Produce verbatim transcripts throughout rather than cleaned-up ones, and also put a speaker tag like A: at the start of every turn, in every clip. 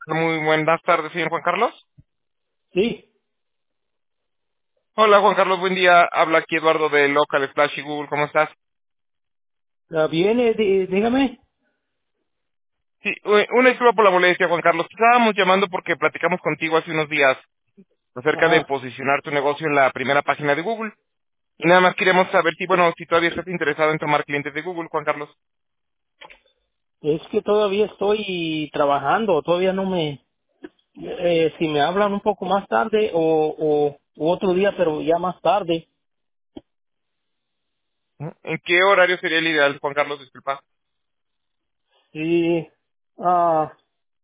A: Muy buenas tardes, señor Juan Carlos.
B: Sí,
A: Hola, Juan Carlos, buen día. Habla aquí Eduardo de Local Splash y Google. ¿Cómo estás?
B: ah, viene, dí- dígame.
A: Sí, u- una disculpa por la molestia, Juan Carlos. Te estábamos llamando porque platicamos contigo hace unos días acerca de
B: Ajá.
A: posicionar tu negocio en la primera página de Google. Y nada más queremos saber si, bueno, si todavía estás interesado en tomar clientes de Google, Juan Carlos.
B: Es que todavía estoy trabajando, todavía no me... Eh, si me hablan un poco más tarde o, o u otro día, pero ya más tarde.
A: ¿Mm? ¿En qué horario sería el ideal, Juan Carlos? Disculpa.
B: Sí. Ah,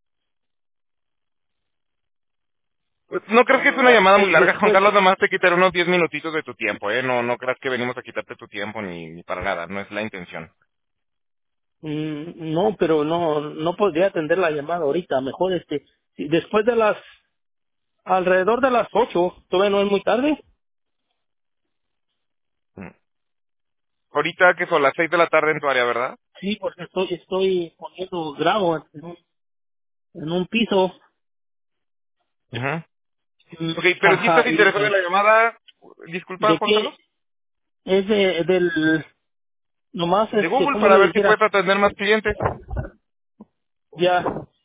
A: Pues, no creas que es una
B: ah,
A: llamada muy
B: de-
A: larga, Juan
B: después...
A: Carlos, nomás te quitaré unos diez minutitos de tu tiempo, ¿eh? No, no creas que venimos a quitarte tu tiempo ni, ni para nada, no es la intención.
B: mm, no, pero no no podría atender la llamada ahorita. Mejor este... si después de las... Alrededor de las ocho, todavía no es muy tarde.
A: Mm. Ahorita que son las seis de la tarde en tu área, ¿verdad?
B: Sí, porque estoy estoy poniendo grabo en un, en un piso.
A: Ajá.
B: Mm,
A: Ok, pero si estás
B: Ajá,
A: interesado en
B: y
A: la llamada, disculpa,
B: de
A: Juan Carlos,
B: qué es de, del, nomás,
A: de
B: este,
A: Google
B: ¿cómo
A: para
B: le
A: ver si
B: dijera?
A: puedes atender más clientes.
B: Ya,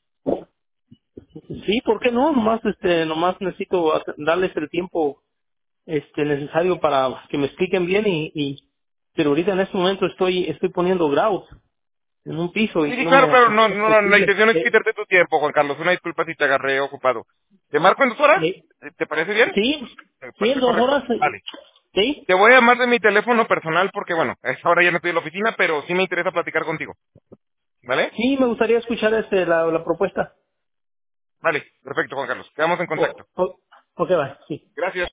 B: sí, ¿por qué no? Nomás, este, nomás necesito at- darles el tiempo, este, necesario para que me expliquen bien y, y, pero ahorita en este momento estoy, estoy poniendo grados en un piso
A: Sí,
B: y
A: sí,
B: no
A: claro,
B: me
A: claro,
B: no
A: no,
B: es
A: no, no, la
B: posible.
A: intención es
B: Eh,
A: quitarte tu tiempo, Juan Carlos. Una disculpa si te agarré ocupado. ¿Te marco en dos horas?
B: eh,
A: ¿Te te parece bien?
B: sí,
A: ¿Te
B: sí, en
A: parece
B: dos
A: correcto?
B: horas, eh,
A: Vale.
B: sí,
A: Te voy a llamar de mi teléfono personal porque, bueno, a esta hora ya no estoy en la oficina, pero sí me interesa platicar contigo. ¿Vale?
B: sí, me gustaría escuchar este, la, la propuesta.
A: Vale, perfecto, Juan Carlos. Quedamos en
B: O,
A: contacto.
B: o, ok, va, sí.
A: Gracias.